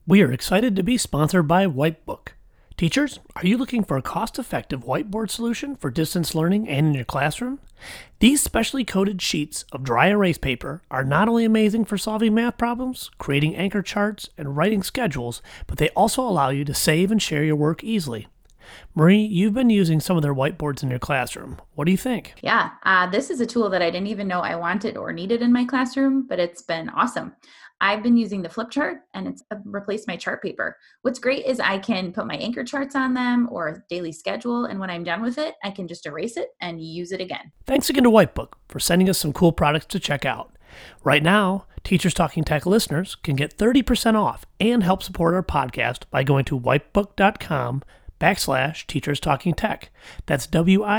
We are excited to be sponsored by Whitebook. Teachers, are you looking for a cost-effective whiteboard solution for distance learning and in your classroom? These specially coated sheets of dry erase paper are not only amazing for solving math problems, creating anchor charts, and writing schedules, but they also allow you to save and share your work easily. Marie, you've been using some of their whiteboards in your classroom. What do you think? Yeah, this is a tool that I didn't even know I wanted or needed in my classroom, but it's been awesome. I've been using the flip chart and it's replaced my chart paper. What's great is I can put my anchor charts on them or a daily schedule, and when I'm done with it, I can just erase it and use it again. Thanks again to Whitebook for sending us some cool products to check out. Right now, Teachers Talking Tech listeners can get 30% off and help support our podcast by going to whitebook.com/Teachers Talking Tech. That's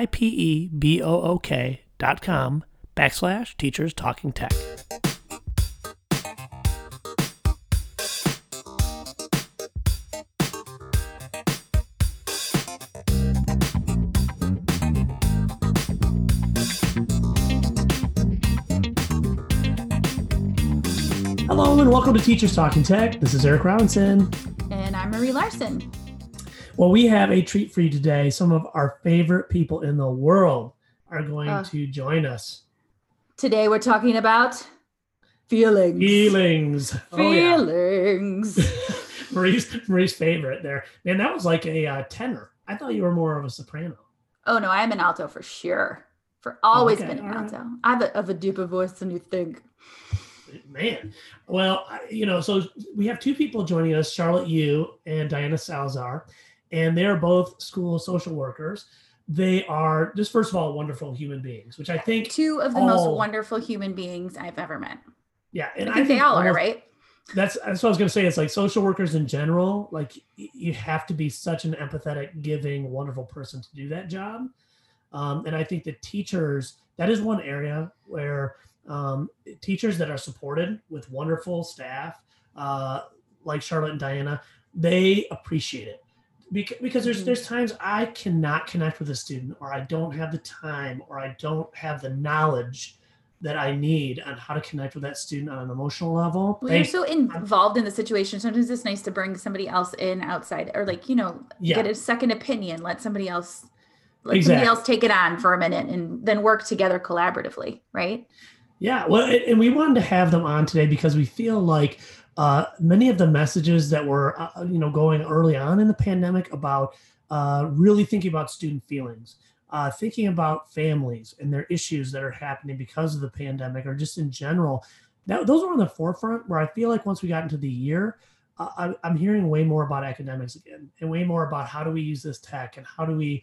WIPEBOOK.com/Teachers Talking Tech. Hello and welcome to Teachers Talking Tech. This is Eric Robinson. And I'm Marie Larson. Well, we have a treat for you today. Some of our favorite people in the world are going to join us. Today we're talking about feelings. Feelings. Feelings. Oh, yeah. Marie's favorite there. Man, that was like a tenor. I thought you were more of a soprano. Oh, no, I am an alto for sure. Always been an alto. Right. I have a deeper voice than you think. Man, well, so we have two people joining us, Charlotte Yu and Diana Salazar, and they're both school social workers. They are, just first of all, wonderful human beings, which I think two of the most wonderful human beings I've ever met. Yeah, and I think they all are, right? That's what I was going to say. It's like social workers in general, like you have to be such an empathetic, giving, wonderful person to do that job. And I think that teachers, that is one area where teachers that are supported with wonderful staff, like Charlotte and Diana, they appreciate it because there's times I cannot connect with a student, or I don't have the time, or I don't have the knowledge that I need on how to connect with that student on an emotional level. Well, you're so involved in the situation. Sometimes it's nice to bring somebody else in outside, or get a second opinion, let somebody else take it on for a minute and then work together collaboratively, right? Yeah, well, and we wanted to have them on today because we feel like many of the messages that were, going early on in the pandemic about really thinking about student feelings, thinking about families and their issues that are happening because of the pandemic, or just in general, those are on the forefront. Where I feel like once we got into the year, I'm hearing way more about academics again, and way more about how do we use this tech and how do we,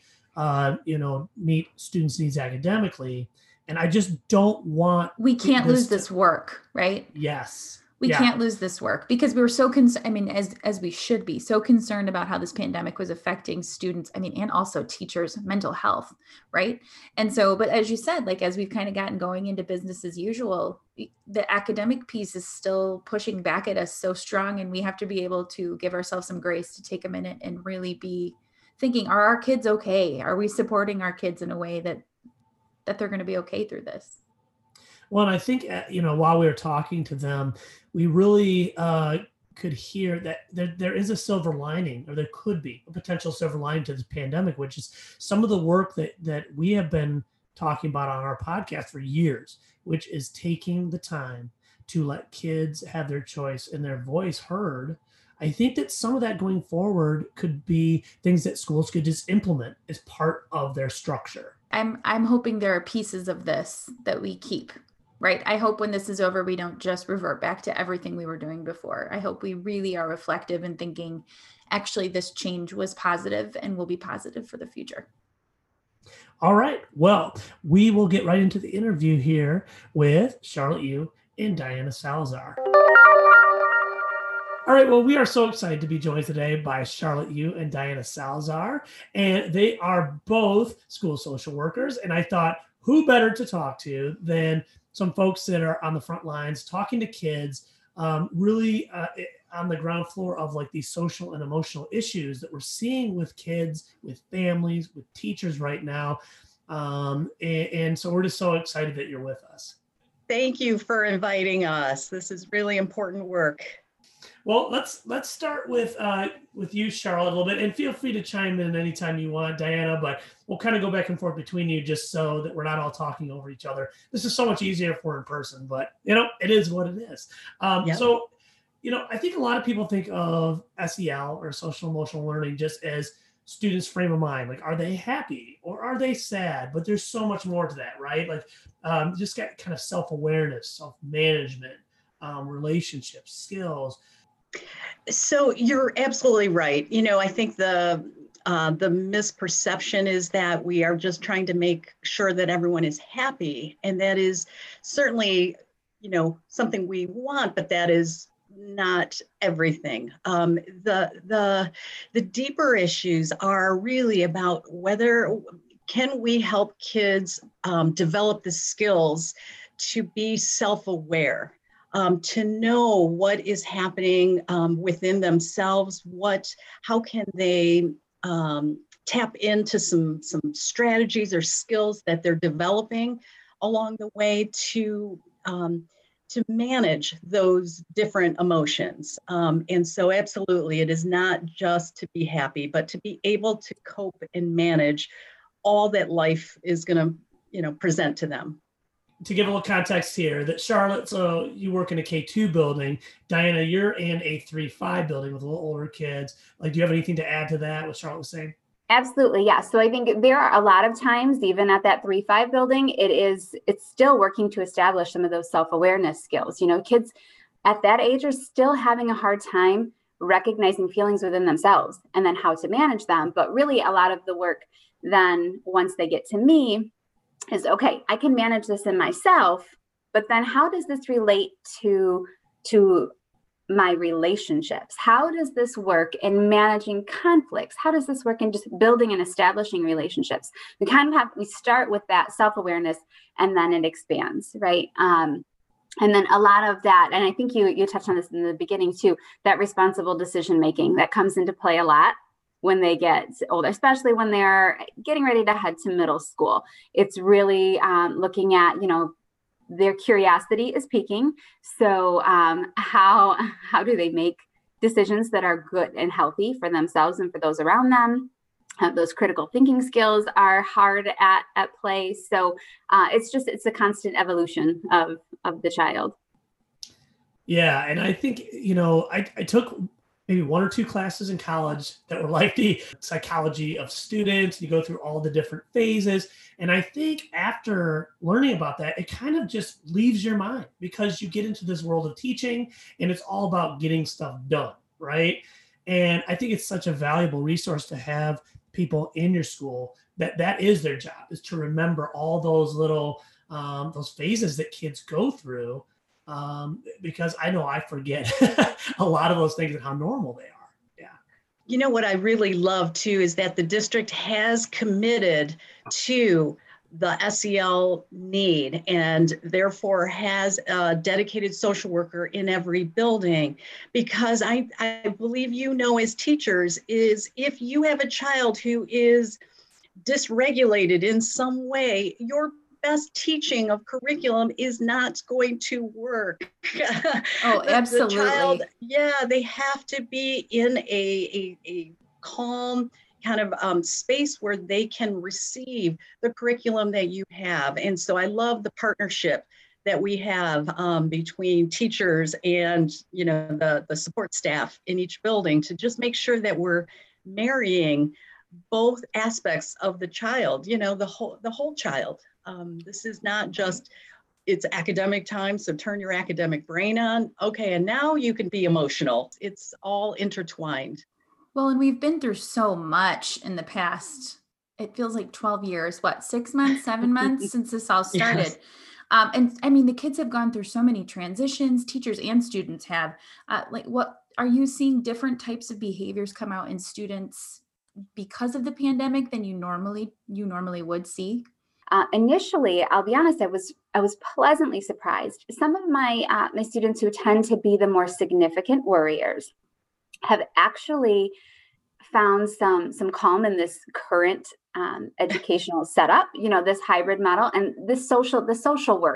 meet students' needs academically. And I just don't want... We can't lose this work, right? Yes. We can't lose this work because we were so concerned. I mean, as we should be so concerned about how this pandemic was affecting students, and also teachers' mental health, right? And so, but as you said, as we've kind of gotten going into business as usual, the academic piece is still pushing back at us so strong. And we have to be able to give ourselves some grace to take a minute and really be thinking, are our kids okay? Are we supporting our kids in a way that they're going to be okay through this? Well, and I think, while we were talking to them, we really could hear that there is a silver lining, or there could be a potential silver lining to this pandemic, which is some of the work that we have been talking about on our podcast for years, which is taking the time to let kids have their choice and their voice heard. I think that some of that going forward could be things that schools could just implement as part of their structure. I'm hoping there are pieces of this that we keep, right? I hope when this is over, we don't just revert back to everything we were doing before. I hope we really are reflective and thinking, actually, this change was positive and will be positive for the future. All right. Well, we will get right into the interview here with Charlotte Yu and Diana Salazar. All right, well, we are so excited to be joined today by Charlotte Yu and Diana Salazar, and they are both school social workers, and I thought, who better to talk to than some folks that are on the front lines talking to kids, really on the ground floor of these social and emotional issues that we're seeing with kids, with families, with teachers right now, and so we're just so excited that you're with us. Thank you for inviting us. This is really important work. Well, let's start with you, Charlotte, a little bit, and feel free to chime in anytime you want, Diana. But we'll kind of go back and forth between you, just so that we're not all talking over each other. This is so much easier if we're in person, but it is what it is. Yep. So, I think a lot of people think of SEL or social emotional learning just as students' frame of mind. Like, are they happy or are they sad? But there's so much more to that, right? Like, just got kind of self awareness, self management, relationships, skills. So you're absolutely right. I think the misperception is that we are just trying to make sure that everyone is happy, and that is certainly, something we want, but that is not everything. The deeper issues are really about whether can we help kids develop the skills to be self-aware. To know what is happening within themselves, how can they tap into some strategies or skills that they're developing along the way to manage those different emotions. And so absolutely, it is not just to be happy, but to be able to cope and manage all that life is going to present to them. To give a little context here, that Charlotte, so you work in a K2 building. Diana, you're in a 3-5 building with a little older kids. Like, do you have anything to add to that, what Charlotte was saying? Absolutely, yeah. So I think there are a lot of times, even at that 3-5 building, it's still working to establish some of those self-awareness skills. Kids at that age are still having a hard time recognizing feelings within themselves and then how to manage them. But really, a lot of the work then, once they get to me, is okay, I can manage this in myself, but then how does this relate to my relationships? How does this work in managing conflicts? How does this work in just building and establishing relationships? We start with that self-awareness and then it expands, right? And then a lot of that, and I think you touched on this in the beginning too, that responsible decision-making that comes into play a lot when they get older, especially when they're getting ready to head to middle school. It's really looking at, their curiosity is peaking. So how do they make decisions that are good and healthy for themselves and for those around them? Those critical thinking skills are hard at play. So it's a constant evolution of the child. Yeah. And I think, I took maybe 1 or 2 classes in college that were like the psychology of students. You go through all the different phases. And I think after learning about that, it kind of just leaves your mind because you get into this world of teaching and it's all about getting stuff done, right? And I think it's such a valuable resource to have people in your school that is their job, is to remember all those little, those phases that kids go through. Because I know I forget a lot of those things and how normal they are. Yeah. What I really love too is that the district has committed to the SEL need and therefore has a dedicated social worker in every building, because I believe as teachers is if you have a child who is dysregulated in some way, your best teaching of curriculum is not going to work. Oh, absolutely. The child, they have to be in a calm kind of space where they can receive the curriculum that you have. And so I love the partnership that we have between teachers and the support staff in each building to just make sure that we're marrying both aspects of the child, the whole child. This is not just, it's academic time, so turn your academic brain on. Okay, and now you can be emotional. It's all intertwined. Well, and we've been through so much in the past, it feels like 12 years, 6 months, 7 months since this all started. Yes. And I mean, the kids have gone through so many transitions, teachers and students have. What are you seeing different types of behaviors come out in students because of the pandemic than you normally would see? Initially, I'll be honest, I was pleasantly surprised. Some of my students who tend to be the more significant worriers have actually found some calm in this current educational setup, this hybrid model and the social worry.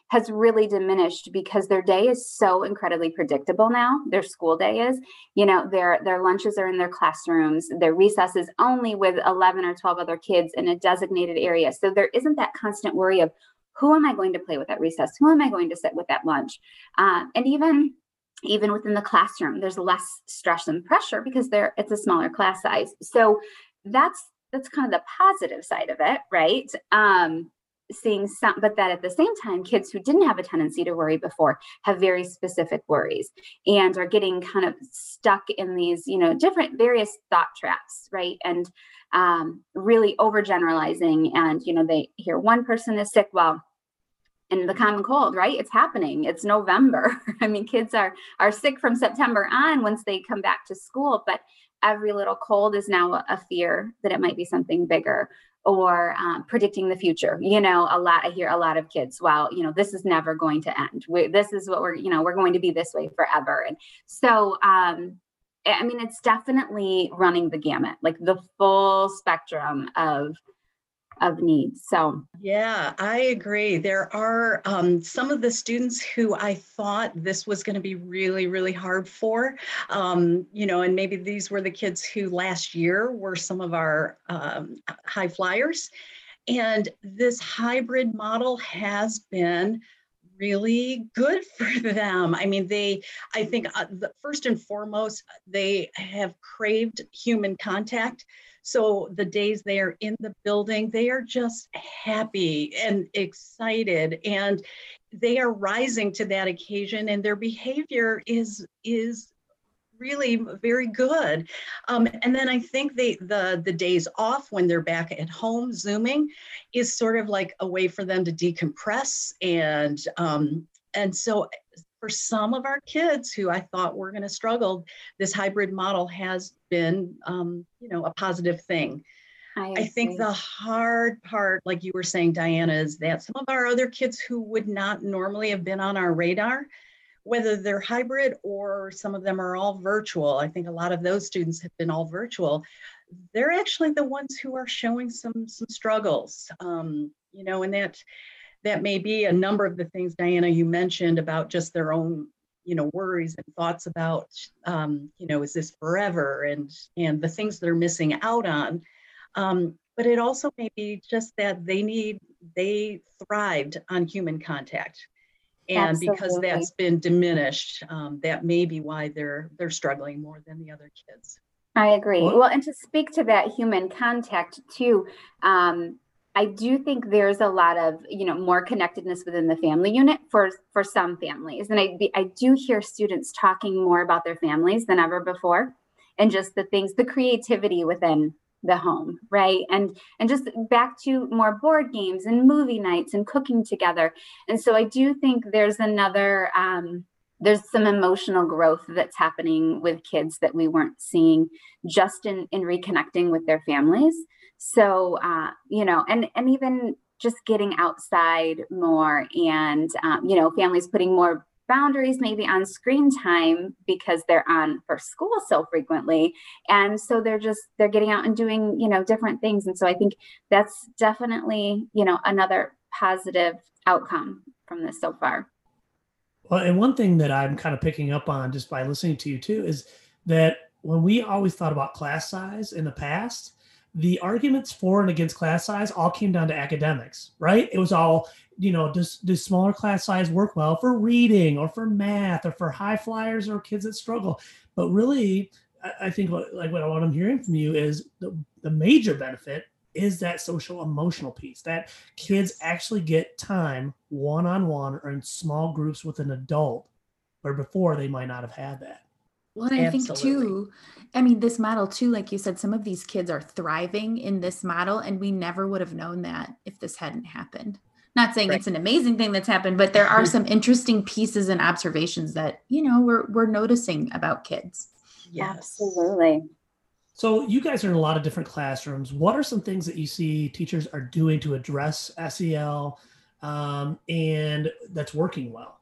has really diminished because their day is so incredibly predictable now. Their school day is, their lunches are in their classrooms, their recess is only with 11 or 12 other kids in a designated area. So there isn't that constant worry of, who am I going to play with at recess? Who am I going to sit with at lunch? And even within the classroom, there's less stress and pressure because it's a smaller class size. So that's kind of the positive side of it, right? Seeing some, but that at the same time, kids who didn't have a tendency to worry before have very specific worries and are getting kind of stuck in these, different various thought traps, right? And really overgeneralizing. And, they hear one person is sick, well, and the common cold, right? It's happening. It's November. I mean, kids are sick from September on once they come back to school, but every little cold is now a fear that it might be something bigger, or predicting the future. I hear a lot of kids, well, this is never going to end. This is what we're going to be this way forever. And so, it's definitely running the gamut, like the full spectrum of needs. So yeah, I agree. There are some of the students who I thought this was going to be really, really hard for, and maybe these were the kids who last year were some of our high flyers. And this hybrid model has been really good for them. I mean, I think first and foremost, they have craved human contact. So the days they are in the building, they are just happy and excited, and they are rising to that occasion, and their behavior is really very good. And then I think the days off when they're back at home Zooming is sort of like a way for them to decompress. And so for some of our kids who I thought were going to struggle, this hybrid model has been, a positive thing. I think the hard part, like you were saying, Diana, is that some of our other kids who would not normally have been on our radar, whether they're hybrid or some of them are all virtual, I think a lot of those students have been all virtual, they're actually the ones who are showing some struggles, and that may be a number of the things, Diana, you mentioned about just their own, worries and thoughts about, is this forever, and the things they're missing out on. But it also may be just that they thrived on human contact. And Absolutely. Because that's been diminished, that may be why they're struggling more than the other kids. I agree. Well, and to speak to that human contact too, I do think there's a lot of, more connectedness within the family unit for some families. And I do hear students talking more about their families than ever before, and just the creativity within the home, right? And just back to more board games and movie nights and cooking together. And so I do think there's there's some emotional growth that's happening with kids that we weren't seeing just in reconnecting with their families. So, and even just getting outside more, and, families putting more boundaries maybe on screen time because they're on for school so frequently. And so they're getting out and doing, different things. And so I think that's definitely, another positive outcome from this so far. Well, and one thing that I'm kind of picking up on just by listening to you too is that when we always thought about class size in the past, the arguments for and against class size all came down to academics, right? It was all, does smaller class size work well for reading or for math or for high flyers or kids that struggle? But really, I think what I'm hearing from you is the major benefit is that social emotional piece, that kids actually get time one-on-one or in small groups with an adult, where before they might not have had that. Well, and I think too, this model too, like you said, some of these kids are thriving in this model, and we never would have known that if this hadn't happened. Not saying It's an amazing thing that's happened, but there are some interesting pieces and observations that, we're noticing about kids. Yes. Absolutely. So you guys are in a lot of different classrooms. What are some things that you see teachers are doing to address SEL and that's working well?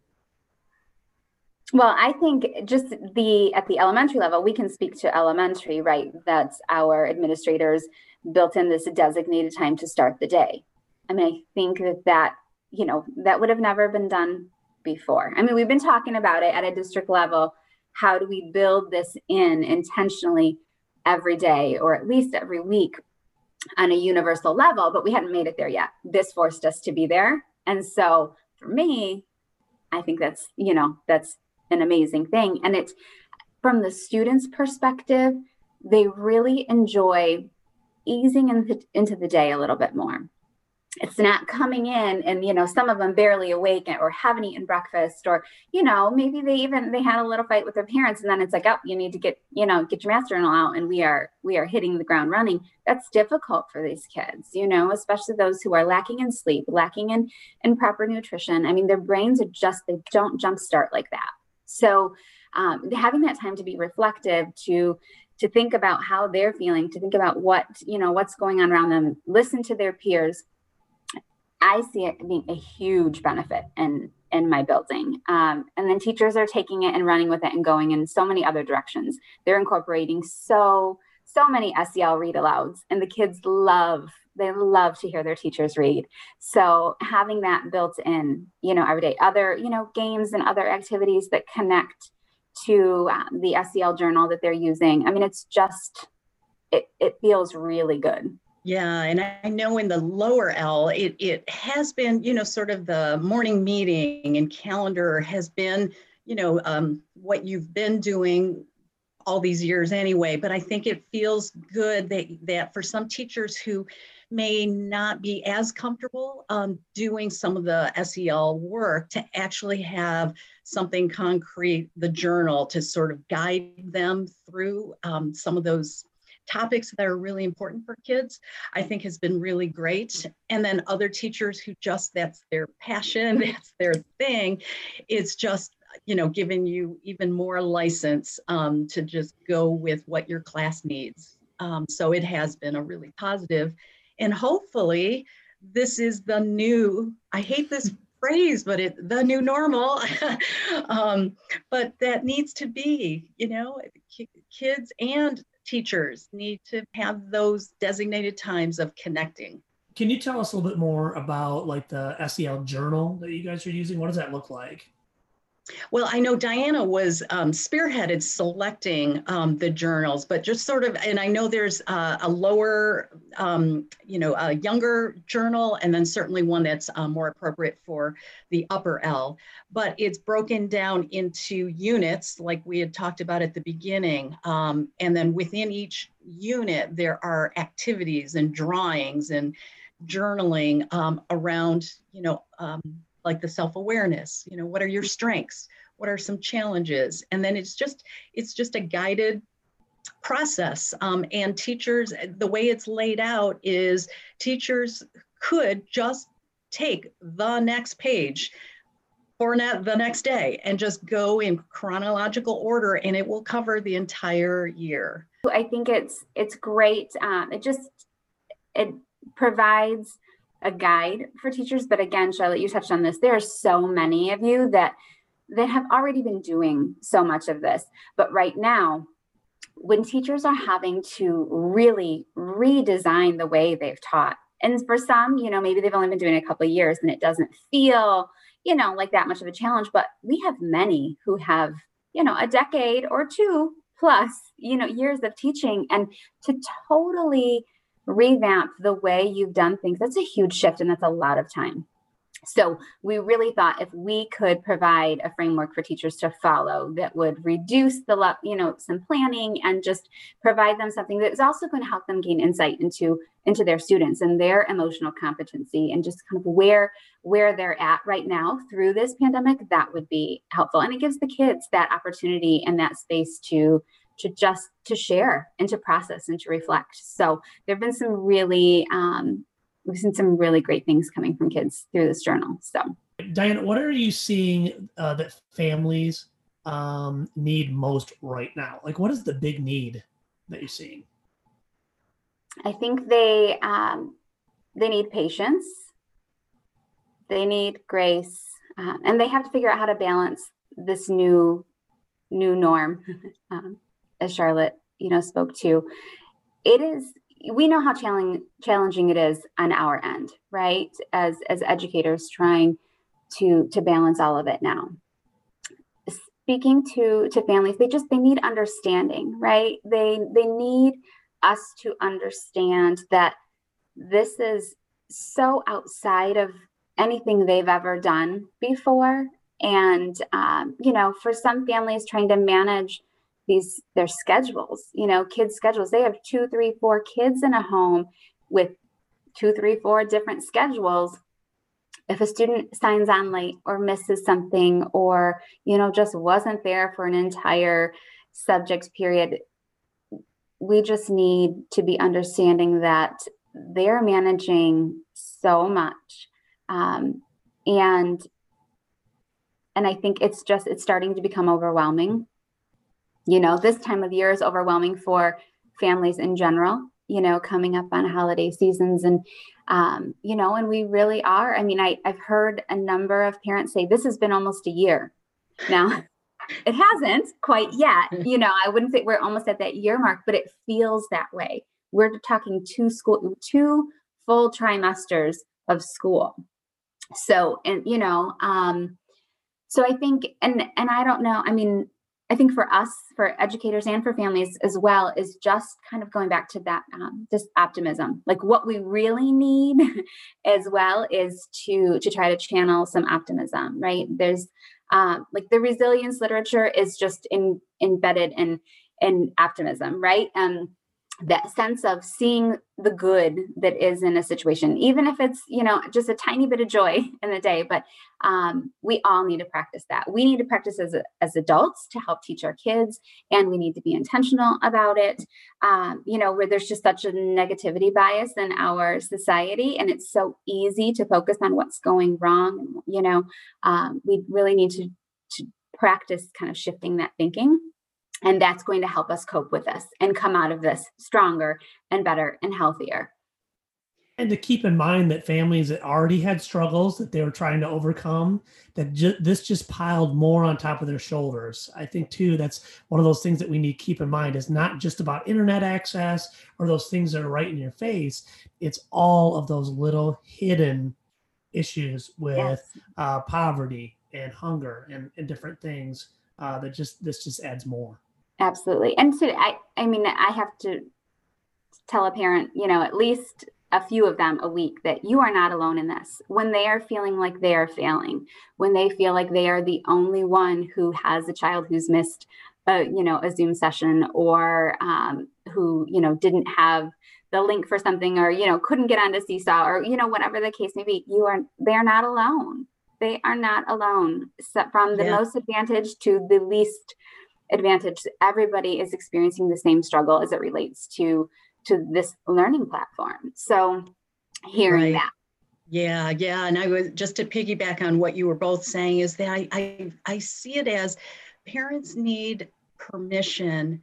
Well, I think just at the elementary level, we can speak to elementary, right? That's our administrators built in this designated time to start the day. I think that that would have never been done before. I mean, we've been talking about it at a district level. How do we build this in intentionally every day, or at least every week on a universal level, but we hadn't made it there yet. This forced us to be there. And so for me, I think that's an amazing thing. And it's from the students' perspective, they really enjoy easing into the day a little bit more. It's not coming in and, some of them barely awake or haven't eaten breakfast, or, maybe they had a little fight with their parents, and then it's like, oh, you need to get your math journal out, and we are hitting the ground running. That's difficult for these kids, especially those who are lacking in sleep, lacking in proper nutrition. I mean, their brains they don't jumpstart like that. So having that time to be reflective, to think about how they're feeling, to think about what's going on around them, listen to their peers. I see it being a huge benefit in my building. And then teachers are taking it and running with it and going in so many other directions. They're incorporating so many SEL read alouds, and the kids love to hear their teachers read. So having that built in, every day, other, games and other activities that connect to the SEL journal that they're using. I mean, it's just, it feels really good. Yeah, and I know in the lower L, it has been, sort of the morning meeting and calendar has been, what you've been doing all these years anyway. But I think it feels good that for some teachers who may not be as comfortable doing some of the SEL work, to actually have something concrete, the journal, to sort of guide them through some of those topics that are really important for kids, I think has been really great. And then other teachers who that's their passion, that's their thing. It's just, giving you even more license to just go with what your class needs. So it has been a really positive, and hopefully this is the new, I hate this phrase, but the new normal. But that needs to be, kids and teachers need to have those designated times of connecting. Can you tell us a little bit more about like the SEL journal that you guys are using? What does that look like? Well, I know Diana was spearheaded selecting the journals, but just sort of, and I know there's a lower, a younger journal, and then certainly one that's more appropriate for the upper L, but it's broken down into units like we had talked about at the beginning. And then within each unit, there are activities and drawings and journaling around, like the self-awareness, what are your strengths? What are some challenges? And then it's just a guided process. And teachers, the way it's laid out is teachers could just take the next page for the next day and just go in chronological order, and it will cover the entire year. I think it's great. It provides a guide for teachers. But again, Charlotte, you touched on this. There are so many of you that have already been doing so much of this. But right now, when teachers are having to really redesign the way they've taught, and for some, maybe they've only been doing it a couple of years and it doesn't feel, like that much of a challenge, but we have many who have, a decade or two plus, years of teaching, and to totally revamp the way you've done things, that's a huge shift, and that's a lot of time. So we really thought if we could provide a framework for teachers to follow that would reduce some planning and just provide them something that is also going to help them gain insight into their students and their emotional competency, and just kind of where they're at right now through this pandemic, that would be helpful. And it gives the kids that opportunity and that space to share and to process and to reflect. So there've been some really, we've seen some really great things coming from kids through this journal. So Diana, what are you seeing that families need most right now? Like, what is the big need that you're seeing? I think they need patience. They need grace, and they have to figure out how to balance this new norm. As Charlotte, spoke to, it is, we know how challenging it is on our end, right? As educators trying to balance all of it now. Speaking to families, they need understanding, right? They need us to understand that this is so outside of anything they've ever done before. And, for some families trying to manage their schedules, kids' schedules, they have 2, 3, 4 kids in a home with 2, 3, 4 different schedules. If a student signs on late or misses something or, just wasn't there for an entire subject period, we just need to be understanding that they're managing so much. And I think it's starting to become overwhelming. This time of year is overwhelming for families in general, coming up on holiday seasons. And, and we really are. I mean, I've heard a number of parents say this has been almost a year. Now, it hasn't quite yet. I wouldn't say we're almost at that year mark, but it feels that way. We're talking 2 full trimesters of school. So, and, so I think, and I don't know, I mean, I think for us, for educators and for families as well, is just kind of going back to that, just optimism. Like what we really need as well is to try to channel some optimism, right? There's like the resilience literature is just embedded in optimism, right? That sense of seeing the good that is in a situation, even if it's, just a tiny bit of joy in the day, but we all need to practice that. We need to practice as adults to help teach our kids, and we need to be intentional about it. Where there's just such a negativity bias in our society, and it's so easy to focus on what's going wrong. We really need to practice kind of shifting that thinking. And that's going to help us cope with this and come out of this stronger and better and healthier. And to keep in mind that families that already had struggles that they were trying to overcome, that this just piled more on top of their shoulders. I think too, that's one of those things that we need to keep in mind is not just about internet access or those things that are right in your face. It's all of those little hidden issues with poverty and hunger and different things this just adds more. Absolutely. And so I mean, I have to tell a parent, at least a few of them a week that you are not alone in this. When they are feeling like they are failing, when they feel like they are the only one who has a child who's missed a Zoom session or who, didn't have the link for something or, couldn't get onto Seesaw or, whatever the case may be, they are not alone. They are not alone. So from the most advantaged to the least advantaged, everybody is experiencing the same struggle as it relates to this learning platform. So hearing that. Yeah. And I was just to piggyback on what you were both saying is that I see it as parents need permission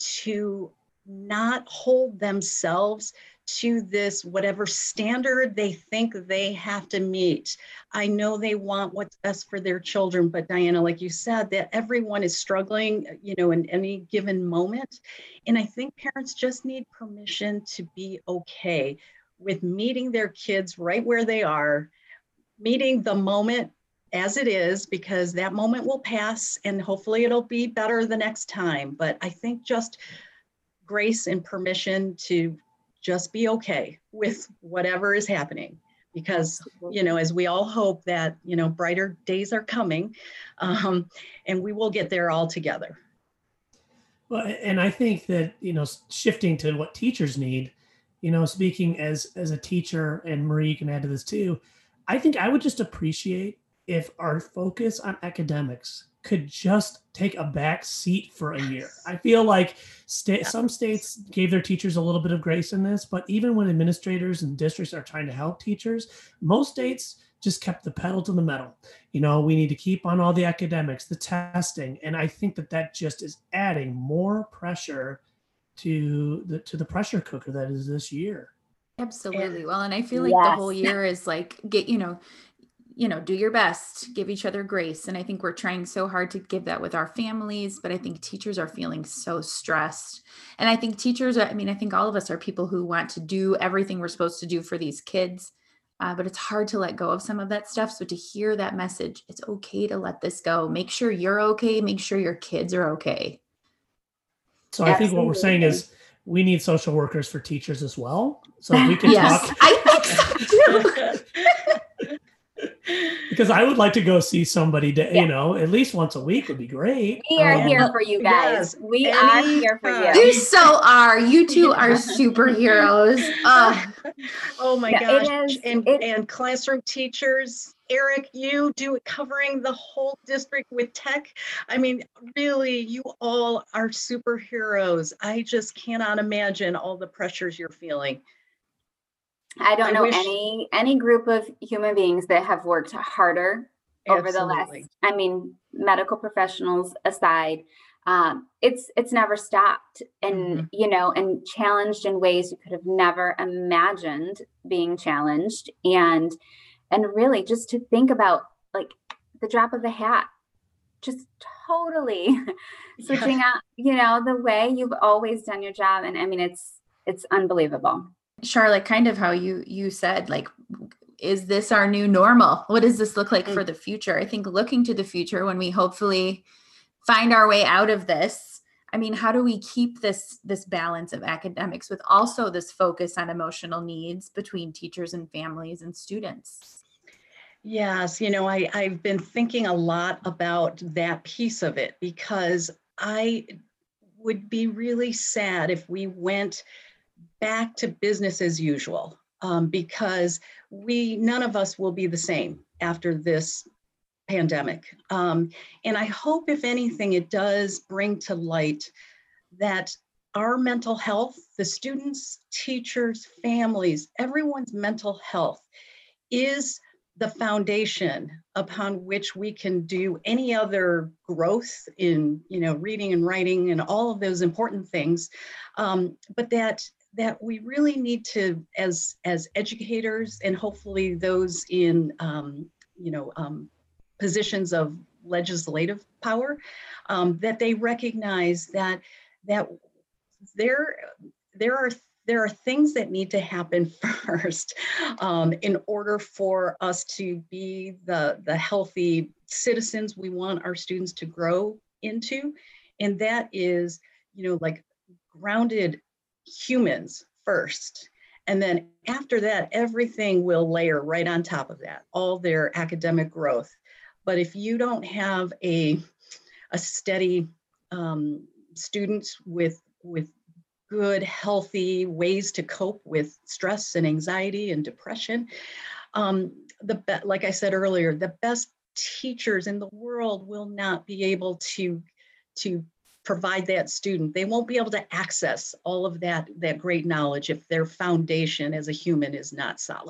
to not hold themselves to this, whatever standard they think they have to meet. I know they want what's best for their children, but Diana, like you said, that everyone is struggling, in any given moment. And I think parents just need permission to be okay with meeting their kids right where they are, meeting the moment as it is, because that moment will pass and hopefully it'll be better the next time. But I think just grace and permission to just be okay with whatever is happening, because, as we all hope that, brighter days are coming, and we will get there all together. Well, and I think that, shifting to what teachers need, speaking as a teacher, and Marie, you can add to this too, I think I would just appreciate if our focus on academics could just take a back seat for a year. I feel like some states gave their teachers a little bit of grace in this, but even when administrators and districts are trying to help teachers, most states just kept the pedal to the metal. We need to keep on all the academics, the testing. And I think that just is adding more pressure to the pressure cooker that is this year. Absolutely. Well, and I feel like the whole year is like, do your best, give each other grace. And I think we're trying so hard to give that with our families, but I think teachers are feeling so stressed. And I think I think all of us are people who want to do everything we're supposed to do for these kids. But it's hard to let go of some of that stuff. So to hear that message, it's okay to let this go. Make sure you're okay. Make sure your kids are okay. So I think what we're saying is we need social workers for teachers as well. So if we can yes, talk. I think so too. Because I would like to go see somebody, at least once a week would be great. We are here for you guys. Yes, we are here for you. You so are. You two are superheroes. Oh my gosh. And classroom teachers, Eric, you do covering the whole district with tech. I mean, really, you all are superheroes. I just cannot imagine all the pressures you're feeling. I don't know any group of human beings that have worked harder over the last, medical professionals aside. It's never stopped, and and challenged in ways you could have never imagined being challenged, and really just to think about like the drop of a hat, just totally switching out, the way you've always done your job, and it's unbelievable. Charlotte, kind of how you said, like, is this our new normal? What does this look like for the future? I think looking to the future when we hopefully find our way out of this, how do we keep this balance of academics with also this focus on emotional needs between teachers and families and students? Yes, I've been thinking a lot about that piece of it, because I would be really sad if we went back to business as usual, because none of us will be the same after this pandemic. And I hope, if anything, it does bring to light that our mental health, the students, teachers, families, everyone's mental health is the foundation upon which we can do any other growth in, reading and writing and all of those important things. But that we really need to, as educators, and hopefully those in positions of legislative power, that they recognize that there are things that need to happen first in order for us to be the healthy citizens we want our students to grow into, and that is like grounded humans first. And then after that, everything will layer right on top of that, all their academic growth. But if you don't have a steady students with good, healthy ways to cope with stress and anxiety and depression, like I said earlier, the best teachers in the world will not be able to provide that student. They won't be able to access all of that great knowledge if their foundation as a human is not solid.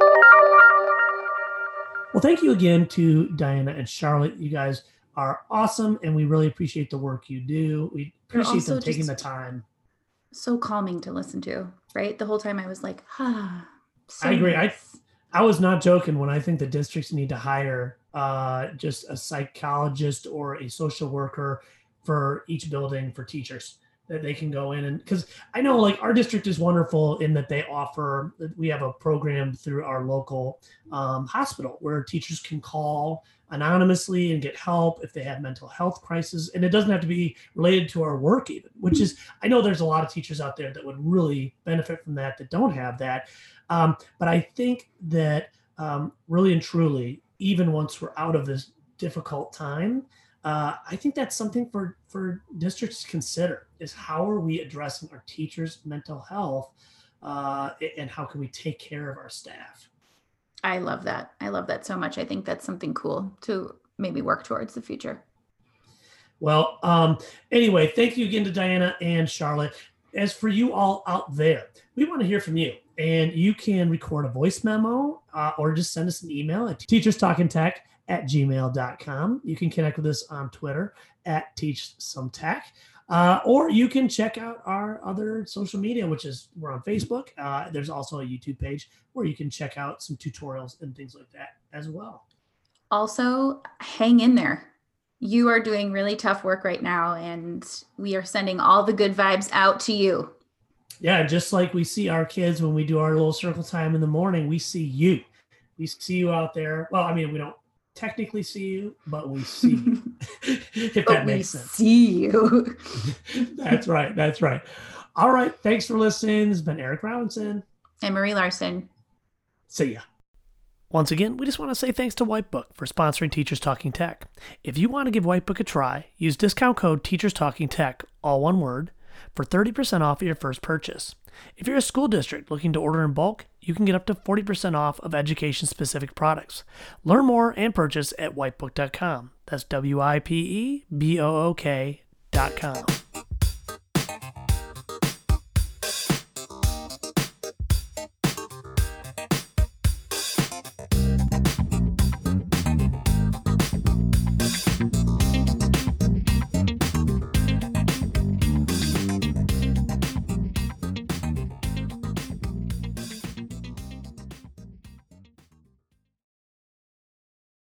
Well, thank you again to Diana and Charlotte. You guys are awesome, and we really appreciate the work you do. We appreciate them taking the time. So calming to listen to, right? The whole time I was like, so I agree. Nice. I was not joking when I think the districts need to hire just a psychologist or a social worker for each building for teachers that they can go in. And because I know like our district is wonderful in that we have a program through our local hospital where teachers can call anonymously and get help if they have mental health crisis. And it doesn't have to be related to our work even, which is, I know there's a lot of teachers out there that would really benefit from that don't have that. But I think that really and truly, even once we're out of this difficult time, I think that's something for districts to consider is how are we addressing our teachers' mental health and how can we take care of our staff? I love that. I love that so much. I think that's something cool to maybe work towards the future. Well, anyway, thank you again to Diana and Charlotte. As for you all out there, we want to hear from you. And you can record a voice memo or just send us an email at teacherstallkintech@gmail.com. You can connect with us on Twitter @TeachSomeTech. Or you can check out our other social media, which is we're on Facebook. There's also a YouTube page where you can check out some tutorials and things like that as well. also hang in there. You are doing really tough work right now, and we are sending all the good vibes out to you. Yeah, just like we see our kids when we do our little circle time in the morning, we see you. We see you out there. Well, I mean, we don't technically see you, but we see you. If that makes sense. See you. That's right. That's right. All right. Thanks for listening. This has been Eric Robinson and Marie Larson. See ya. Once again, we just want to say thanks to Whitebook for sponsoring Teachers Talking Tech. If you want to give Whitebook a try, use discount code Teachers Talking Tech, all one word, for 30% off your first purchase. If you're a school district looking to order in bulk, you can get up to 40% off of education-specific products. Learn more and purchase at whitebook.com. That's WIPEBOOK.com.